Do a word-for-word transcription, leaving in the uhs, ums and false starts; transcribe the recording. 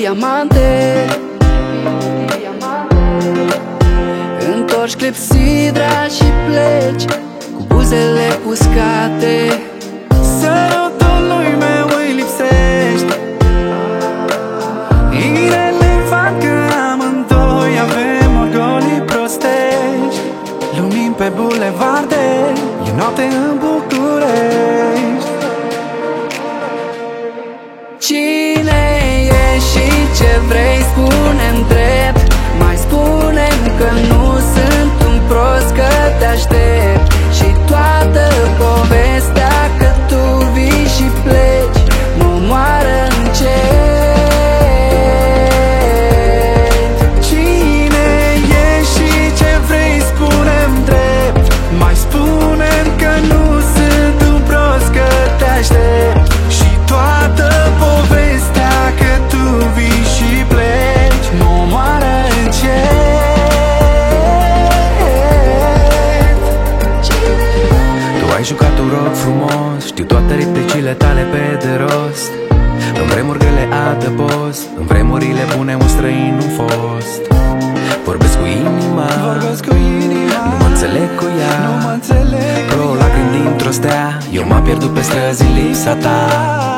diamante. Întorci clepsidra și pleci cu buzele uscate. Sărutul lui meu îi lipsești. Irelevant că amândoi avem orgolii prostești. Lumini pe bulevarde, e noapte în București. Cine ești și ce vrei, spune-mi drept. Mai spune-mi că nu sunt un prost, că te aștept. Și toată povestea că tu vii și pleci mă omoară încet. Cine ești și ce vrei, spune-mi drept. Mai spune-mi că nu sunt un prost, că te aștept. Și toată povestea că tu vii și pleci mă omoară încet. Tu ai jucat un rol frumos, știu toate replicile tale pe de rost. În vremuri grele adăpost, în vremurile bune un străin nu fost. Vorbesc cu inima, Vorbesc cu inima. Nu mă înțeleg cu ea, nu mă înțeleg cu ea. Lacrimi dintr-o stea, eu m-am pierdut pe străzi în lipsa ta.